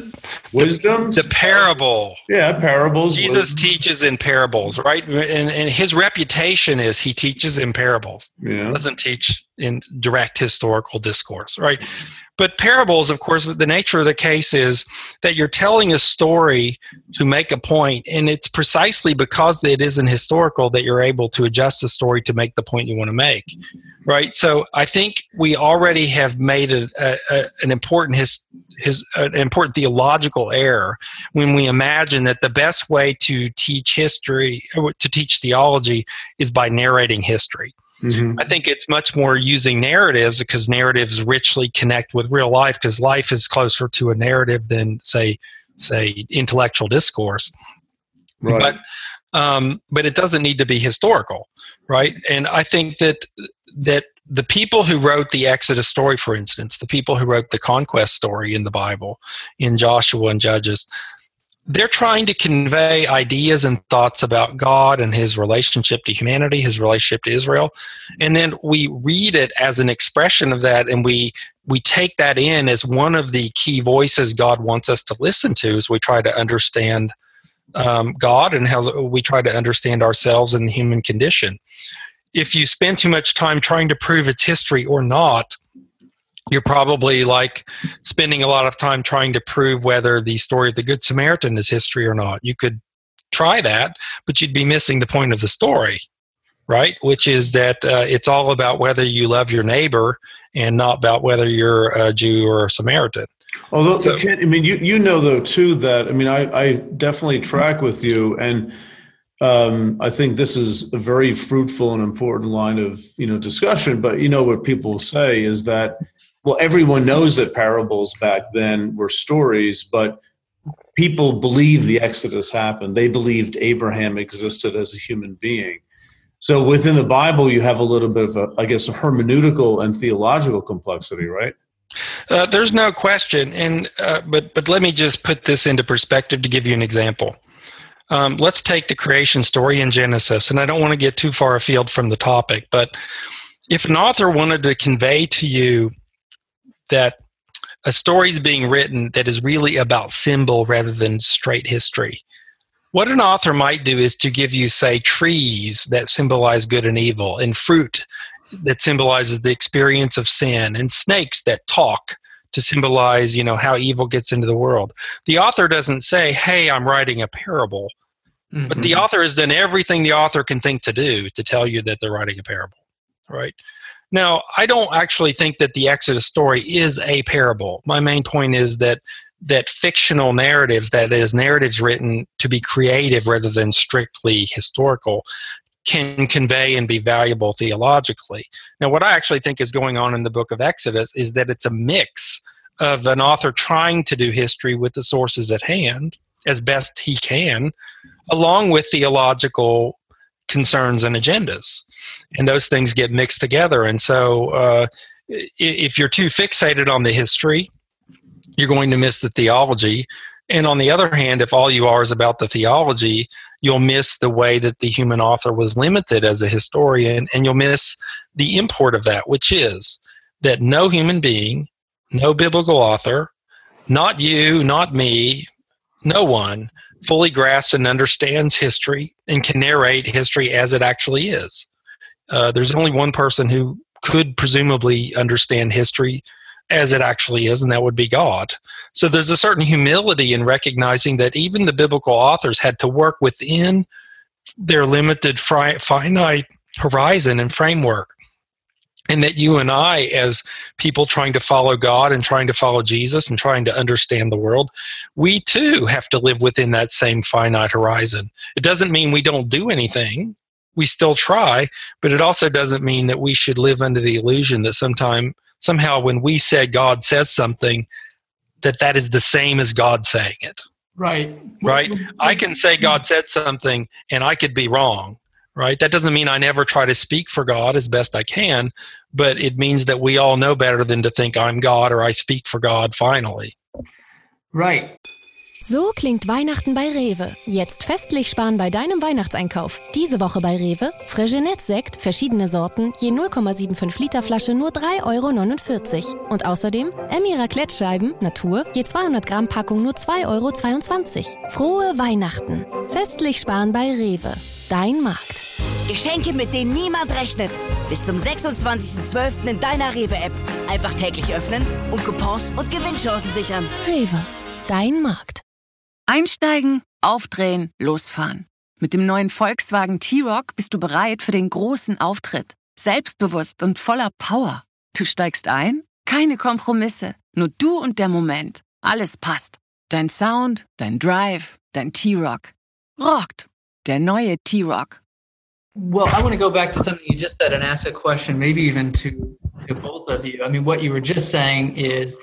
Wisdom? The parable. Yeah, parables. Jesus teaches in parables, right? And his reputation is he teaches in parables. Yeah. He doesn't teach in direct historical discourse, right? But parables, of course, the nature of the case is that you're telling a story to make a point, and it's precisely because it isn't historical that you're able to adjust the story to make the point you want to make, right? So I think we already have made an important important theological error when we imagine that the best way to teach history, or to teach theology, is by narrating history. Mm-hmm. I think it's much more using narratives, because narratives richly connect with real life, because life is closer to a narrative than, say, intellectual discourse. Right. But it doesn't need to be historical, right? And I think that the people who wrote the Exodus story, for instance, the people who wrote the conquest story in the Bible, in Joshua and Judges, they're trying to convey ideas and thoughts about God and his relationship to humanity, his relationship to Israel. And then we read it as an expression of that, and we take that in as one of the key voices God wants us to listen to as we try to understand God and how we try to understand ourselves and the human condition. If you spend too much time trying to prove it's history or not, you're probably like spending a lot of time trying to prove whether the story of the Good Samaritan is history or not. You could try that, but you'd be missing the point of the story, right? Which is that it's all about whether you love your neighbor and not about whether you're a Jew or a Samaritan. Although, you know, though, too, that, I definitely track with you, and I think this is a very fruitful and important line of, discussion. But, what people say is that, well, everyone knows that parables back then were stories, but people believed the Exodus happened. They believed Abraham existed as a human being. So within the Bible, you have a little bit of a hermeneutical and theological complexity, right? There's no question. And but let me just put this into perspective to give you an example. Let's take the creation story in Genesis, and I don't want to get too far afield from the topic, but if an author wanted to convey to you that a story is being written that is really about symbol rather than straight history, what an author might do is to give you, say, trees that symbolize good and evil, and fruit that symbolizes the experience of sin, and snakes that talk to symbolize, how evil gets into the world. The author doesn't say, hey, I'm writing a parable, mm-hmm. but the author has done everything the author can think to do to tell you that they're writing a parable, right? Now, I don't actually think that the Exodus story is a parable. My main point is that fictional narratives, that is, narratives written to be creative rather than strictly historical, can convey and be valuable theologically. Now, what I actually think is going on in the book of Exodus is that it's a mix of an author trying to do history with the sources at hand as best he can, along with theological concerns and agendas. And those things get mixed together. And so if you're too fixated on the history, you're going to miss the theology. And on the other hand, if all you are is about the theology, you'll miss the way that the human author was limited as a historian, and you'll miss the import of that, which is that no human being, no biblical author, not you, not me, no one fully grasps and understands history and can narrate history as it actually is. There's only one person who could presumably understand history as it actually is, and that would be God. So there's a certain humility in recognizing that even the biblical authors had to work within their limited finite horizon and framework. And that you and I, as people trying to follow God and trying to follow Jesus and trying to understand the world, we too have to live within that same finite horizon. It doesn't mean we don't do anything. We still try, but it also doesn't mean that we should live under the illusion that somehow when we say God says something, that is the same as God saying it. Right. Right? I can say God said something and I could be wrong. Right? That doesn't mean I never try to speak for God as best I can, but it means that we all know better than to think I'm God or I speak for God finally. Right. So klingt Weihnachten bei Rewe. Jetzt festlich sparen bei deinem Weihnachtseinkauf. Diese Woche bei Rewe: Freixenet-Sekt, verschiedene Sorten, je 0,75 Liter Flasche nur 3,49 €. Und außerdem Emmy Raclette-Scheiben, Natur, je 200 Gramm Packung nur 2,22 €. Frohe Weihnachten. Festlich sparen bei Rewe. Dein Markt. Geschenke, mit denen niemand rechnet. Bis zum 26.12. in deiner Rewe-App. Einfach täglich öffnen und Coupons und Gewinnchancen sichern. Rewe. Dein Markt. Einsteigen, aufdrehen, losfahren. Mit dem neuen Volkswagen T-Roc bist du bereit für den großen Auftritt. Selbstbewusst und voller Power. Du steigst ein, keine Kompromisse. Nur du und der Moment. Alles passt. Dein Sound, dein Drive, dein T-Roc. Rockt. Der neue T-Roc. Well, I want to go back to something you just said and ask a question, maybe even to both of you. I mean, what you were just saying is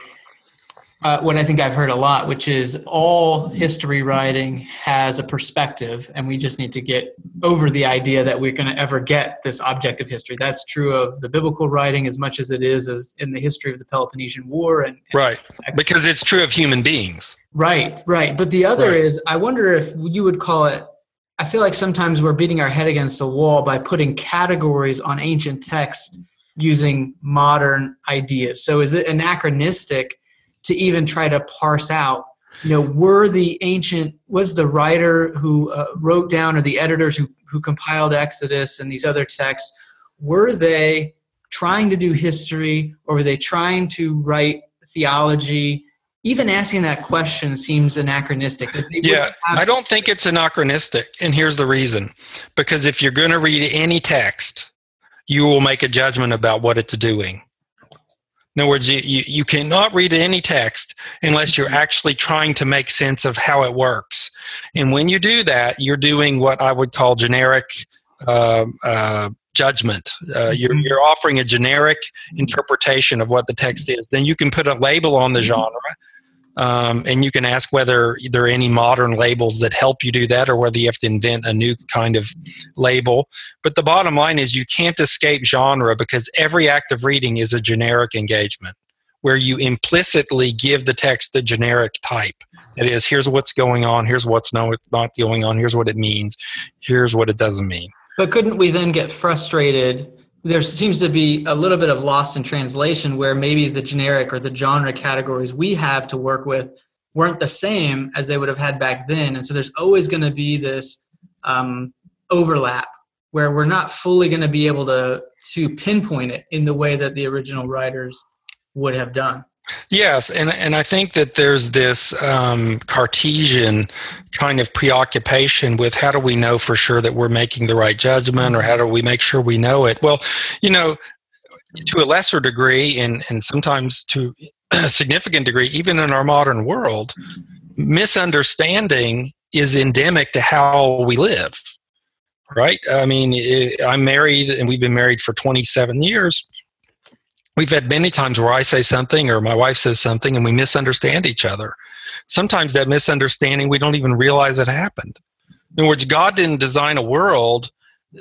what I think I've heard a lot, which is all history writing has a perspective, and we just need to get over the idea that we're going to ever get this objective history. That's true of the biblical writing as much as it is as in the history of the Peloponnesian War. And right, because it's true of human beings. Right. But the other is, I wonder if you would call it, I feel like sometimes we're beating our head against a wall by putting categories on ancient text using modern ideas. So is it anachronistic to even try to parse out, was the writer who wrote down, or the editors who compiled Exodus and these other texts, were they trying to do history, or were they trying to write theology? Even asking that question seems anachronistic. Yeah, I don't think it's anachronistic, and here's the reason. Because if you're going to read any text, you will make a judgment about what it's doing. In other words, you cannot read any text unless you're actually trying to make sense of how it works. And when you do that, you're doing what I would call generic judgment. You're offering a generic interpretation of what the text is. Then you can put a label on the genre, and you can ask whether there are any modern labels that help you do that, or whether you have to invent a new kind of label. But the bottom line is you can't escape genre, because every act of reading is a generic engagement where you implicitly give the text the generic type. It is, here's what's going on, here's what's not going on, here's what it means, here's what it doesn't mean. But couldn't we then get frustrated? There seems to be a little bit of lost in translation, where maybe the generic or the genre categories we have to work with weren't the same as they would have had back then. And so there's always going to be this overlap where we're not fully going to be able to pinpoint it in the way that the original writers would have done. Yes, and I think that there's this Cartesian kind of preoccupation with how do we know for sure that we're making the right judgment, or how do we make sure we know it? Well, to a lesser degree, and sometimes to a significant degree, even in our modern world, misunderstanding is endemic to how we live, right? I mean, I'm married, and we've been married for 27 years. We've had many times where I say something or my wife says something and we misunderstand each other. Sometimes that misunderstanding, we don't even realize it happened. In other words, God didn't design a world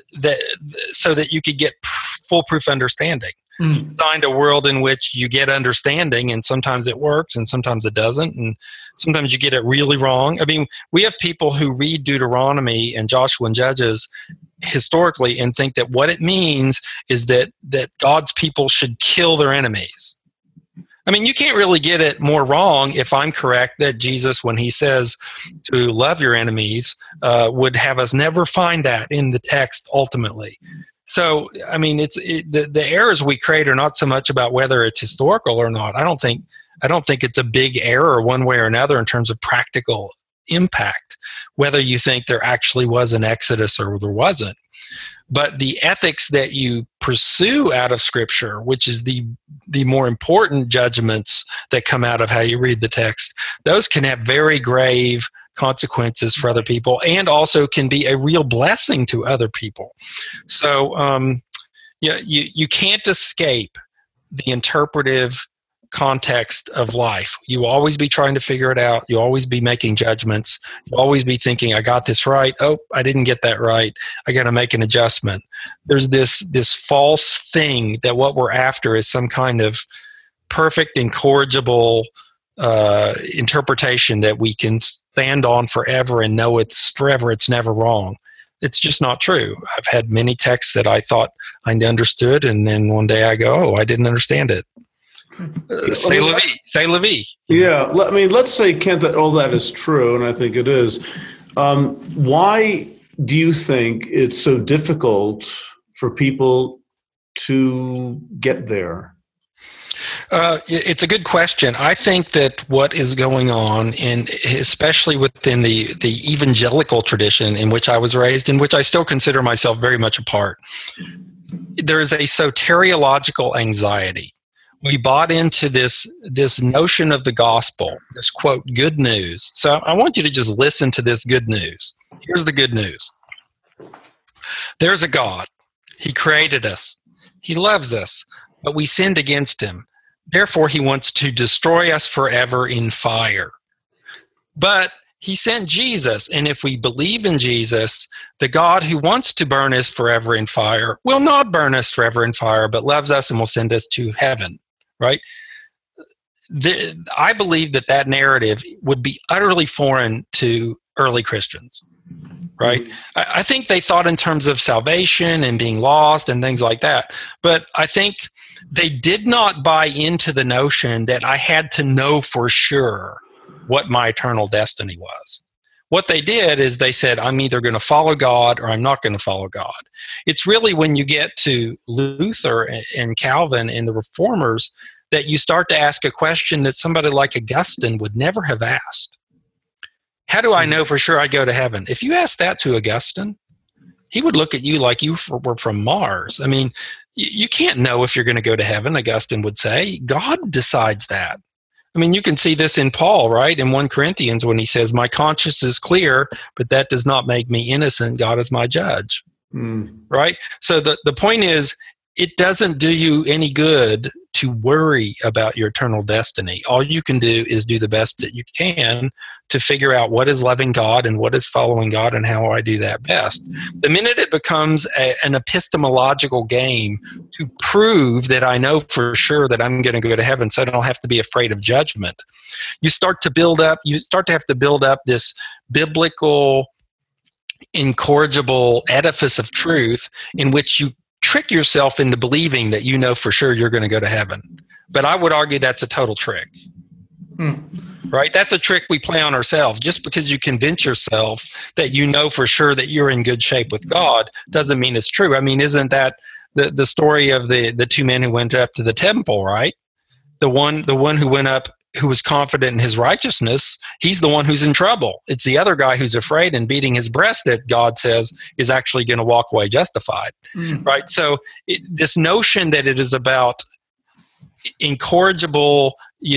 so that you could get foolproof understanding. He designed a world in which you get understanding, and sometimes it works and sometimes it doesn't, and sometimes you get it really wrong. I mean, we have people who read Deuteronomy and Joshua and Judges historically and think that what it means is that God's people should kill their enemies. I mean, you can't really get it more wrong if I'm correct that Jesus, when he says to love your enemies, would have us never find that in the text ultimately. So, I mean, the errors we create are not so much about whether it's historical or not. I don't think it's a big error one way or another in terms of practical impact, whether you think there actually was an Exodus or there wasn't. But the ethics that you pursue out of Scripture, which is the more important judgments that come out of how you read the text, those can have very grave consequences for other people, and also can be a real blessing to other people. So you can't escape the interpretive context of life. You will always be trying to figure it out. You always be making judgments. You always be thinking, I got this right. Oh, I didn't get that right. I got to make an adjustment. There's this false thing that what we're after is some kind of perfect, incorrigible interpretation that we can stand on forever and know it's forever, it's never wrong. It's just not true. I've had many texts that I thought I understood, and then one day I go, oh, I didn't understand it. Say la vie. Yeah, I mean, let's say, Kent, that all that is true, and I think it is. Why do you think it's so difficult for people to get there? It's a good question. I think that what is going on, and especially within the evangelical tradition in which I was raised, in which I still consider myself very much a part, there is a soteriological anxiety. We bought into this notion of the gospel, this, quote, good news. So I want you to just listen to this good news. Here's the good news. There's a God. He created us. He loves us, but we sinned against him. Therefore, he wants to destroy us forever in fire. But he sent Jesus, and if we believe in Jesus, the God who wants to burn us forever in fire will not burn us forever in fire, but loves us and will send us to heaven, right? I believe that narrative would be utterly foreign to early Christians, right? I think they thought in terms of salvation and being lost and things like that, but I think they did not buy into the notion that I had to know for sure what my eternal destiny was. What they did is they said, I'm either going to follow God or I'm not going to follow God. It's really when you get to Luther and Calvin and the Reformers that you start to ask a question that somebody like Augustine would never have asked. How do I know for sure I go to heaven? If you ask that to Augustine, he would look at you like you were from Mars. I mean, you can't know if you're going to go to heaven, Augustine would say. God decides that. I mean, you can see this in Paul, right? In 1 Corinthians when he says, my conscience is clear, but that does not make me innocent. God is my judge, right? So the point is, it doesn't do you any good to worry about your eternal destiny. All you can do is do the best that you can to figure out what is loving God and what is following God and how I do that best. The minute it becomes an epistemological game to prove that I know for sure that I'm going to go to heaven so I don't have to be afraid of judgment, you start to have to build up this biblical, incorrigible edifice of truth in which you trick yourself into believing that you know for sure you're going to go to heaven. But I would argue that's a total trick. Right? That's a trick we play on ourselves. Just because you convince yourself that you know for sure that you're in good shape with God doesn't mean it's true. I mean, isn't that the story of the two men who went up to the temple, right? The one who went up who was confident in his righteousness, he's the one who's in trouble. It's the other guy who's afraid and beating his breast that God says is actually going to walk away justified, right? So this notion that it is about incorrigible,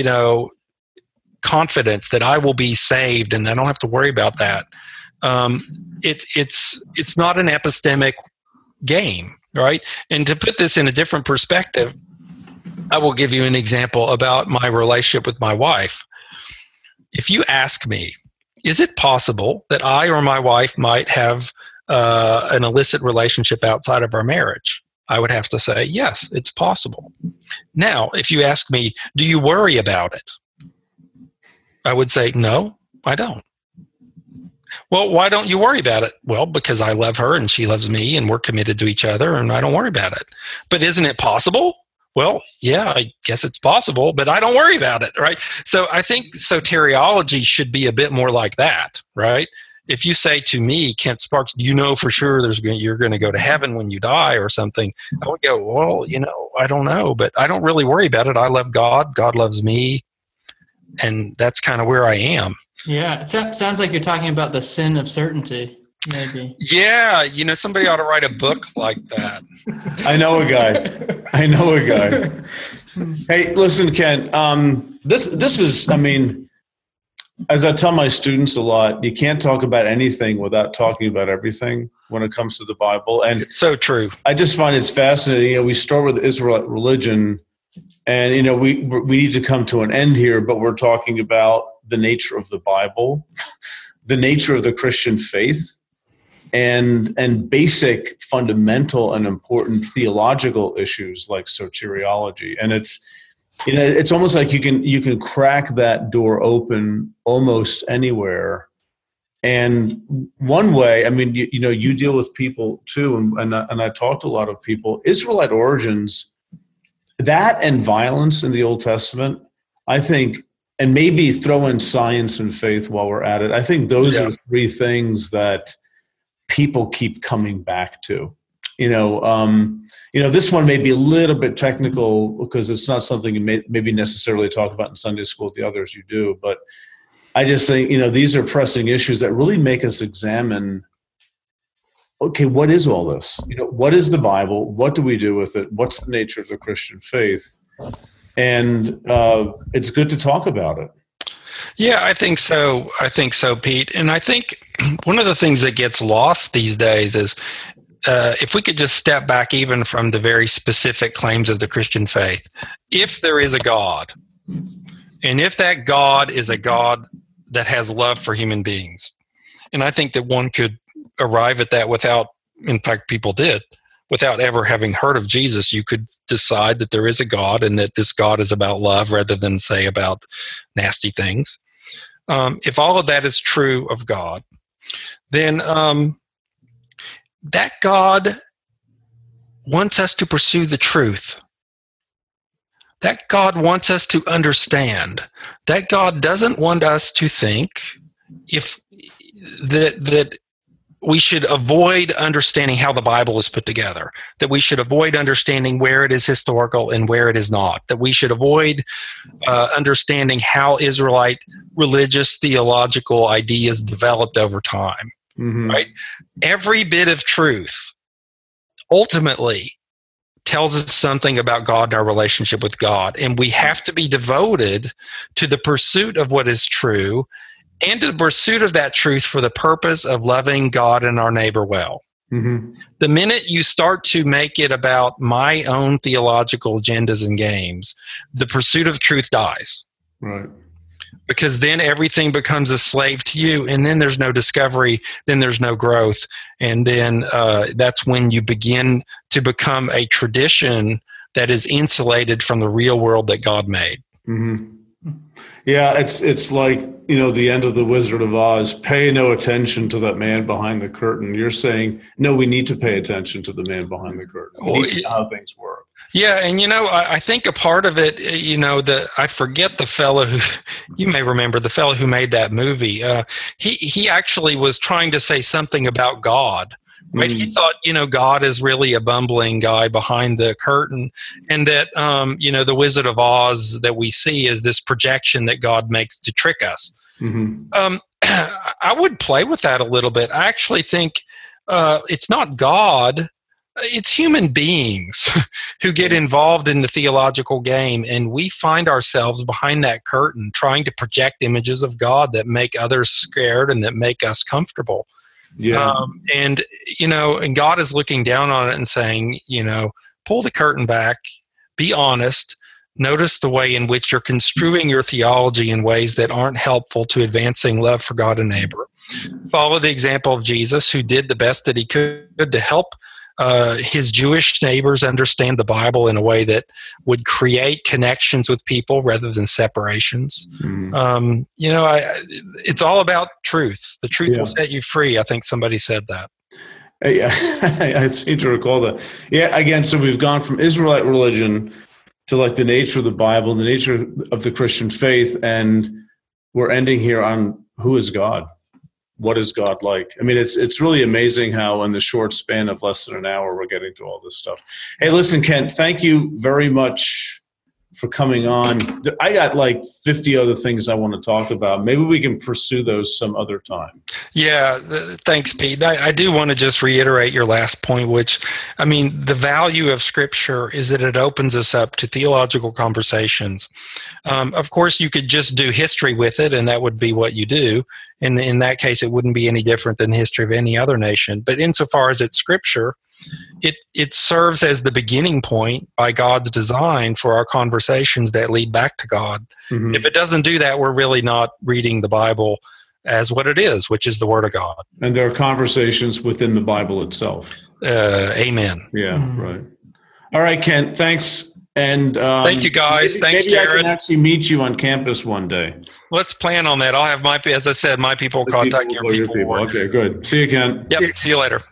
confidence that I will be saved and I don't have to worry about that. It's not an epistemic game, right? And to put this in a different perspective, I will give you an example about my relationship with my wife. If you ask me, is it possible that I or my wife might have an illicit relationship outside of our marriage? I would have to say, yes, it's possible. Now, if you ask me, do you worry about it? I would say, no, I don't. Well, why don't you worry about it? Well, because I love her and she loves me and we're committed to each other and I don't worry about it. But isn't it possible? Well, yeah, I guess it's possible, but I don't worry about it, right? So I think soteriology should be a bit more like that, right? if you say to me, Kent Sparks, do you know for sure you're going to go to heaven when you die or something? I would go, well, I don't know, but I don't really worry about it. I love God. God loves me. And that's kind of where I am. Yeah. It sounds like you're talking about the sin of certainty, maybe. Yeah. Somebody ought to write a book like that. I know a guy. Hey, listen, Ken, this is, as I tell my students a lot, you can't talk about anything without talking about everything when it comes to the Bible. And it's so true. I just find it's fascinating. We start with Israelite religion, and we need to come to an end here, but we're talking about the nature of the Bible, the nature of the Christian faith, and basic, fundamental, and important theological issues like soteriology. And it's almost like you can crack that door open almost anywhere. And one way, you deal with people too, and I talk to a lot of people. Israelite origins, that and violence in the Old Testament, I think, and maybe throw in science and faith while we're at it. I think those are three things that people keep coming back to. This one may be a little bit technical because it's not something you maybe necessarily talk about in Sunday school. The others you do, but I just think, these are pressing issues that really make us examine, okay, what is all this? What is the Bible? What do we do with it? What's the nature of the Christian faith? And it's good to talk about it. Yeah, I think so, Pete. And I think one of the things that gets lost these days is if we could just step back even from the very specific claims of the Christian faith, if there is a God, and if that God is a God that has love for human beings, and I think that one could arrive at that without, in fact, people did, without ever having heard of Jesus, you could decide that there is a God and that this God is about love rather than, say, about nasty things. If all of that is true of God, then that God wants us to pursue the truth. That God wants us to understand. That God doesn't want us to think that we should avoid understanding how the Bible is put together, that we should avoid understanding where it is historical and where it is not, that we should avoid understanding how Israelite religious theological ideas developed over time. Mm-hmm. Right? Every bit of truth ultimately tells us something about God and our relationship with God, and we have to be devoted to the pursuit of what is true and to the pursuit of that truth for the purpose of loving God and our neighbor well. Mm-hmm. The minute you start to make it about my own theological agendas and games, the pursuit of truth dies. Right. Because then everything becomes a slave to you, and then there's no discovery, then there's no growth, and then that's when you begin to become a tradition that is insulated from the real world that God made. Mm-hmm. Yeah, it's like, the end of The Wizard of Oz, pay no attention to that man behind the curtain. You're saying, no, we need to pay attention to the man behind the curtain. We need to know how things work. Yeah, and I think a part of it, I forget the fellow who, you may remember the fellow who made that movie. He actually was trying to say something about God, right? Mm. He thought, God is really a bumbling guy behind the curtain, and that, the Wizard of Oz that we see is this projection that God makes to trick us. Mm-hmm. I would play with that a little bit. I actually think it's not God. It's human beings who get involved in the theological game, and we find ourselves behind that curtain trying to project images of God that make others scared and that make us comfortable. Yeah. And God is looking down on it and saying, pull the curtain back, be honest, notice the way in which you're construing your theology in ways that aren't helpful to advancing love for God and neighbor. Follow the example of Jesus, who did the best that he could to help his Jewish neighbors understand the Bible in a way that would create connections with people rather than separations. Mm. It's all about truth. The truth will set you free. I think somebody said that. Yeah, I seem to recall that. Yeah, again, so we've gone from Israelite religion to like the nature of the Bible, the nature of the Christian faith, and we're ending here on who is God. what is God like? I mean, it's really amazing how in the short span of less than an hour, we're getting to all this stuff. Hey, listen, Kent, thank you very much for coming on. I got like 50 other things I want to talk about. Maybe we can pursue those some other time. Yeah, thanks, Pete. I do want to just reiterate your last point, which, I mean, the value of Scripture is that it opens us up to theological conversations. Of course, you could just do history with it, and that would be what you do. And in that case, it wouldn't be any different than the history of any other nation. But insofar as it's Scripture, it serves as the beginning point by God's design for our conversations that lead back to God. Mm-hmm. If it doesn't do that, we're really not reading the Bible as what it is, which is the Word of God. And there are conversations within the Bible itself. Amen. Yeah, right. All right, Kent, thanks. And thank you, guys. Thanks, maybe Jared. I can actually meet you on campus one day. Let's plan on that. I'll have as I said, my people contact your people. Okay, good. See you, Kent. Yep, see you later.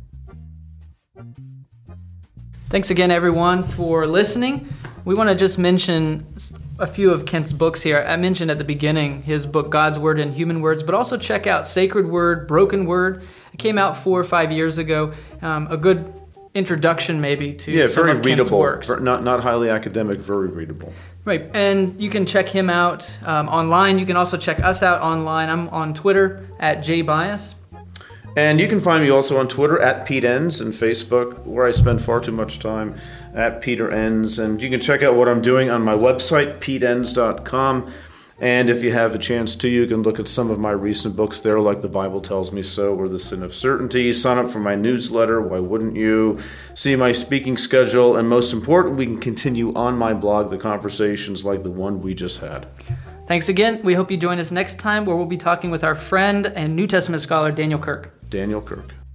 Thanks again, everyone, for listening. We want to just mention a few of Kent's books here. I mentioned at the beginning his book, God's Word and Human Words, but also check out Sacred Word, Broken Word. It came out 4 or 5 years ago. A good introduction, maybe, to some of Kent's works. Not highly academic, very readable. Right, and you can check him out online. You can also check us out online. I'm on Twitter at jbias. And you can find me also on Twitter at Pete Enns and Facebook, where I spend far too much time, at Peter Enns. And you can check out what I'm doing on my website, PeteEnns.com. And if you have a chance to, you can look at some of my recent books there, like The Bible Tells Me So or The Sin of Certainty. Sign up for my newsletter, why wouldn't you? See my speaking schedule. And most important, we can continue on my blog the conversations like the one we just had. Thanks again. We hope you join us next time, where we'll be talking with our friend and New Testament scholar, Daniel Kirk. Daniel Kirk.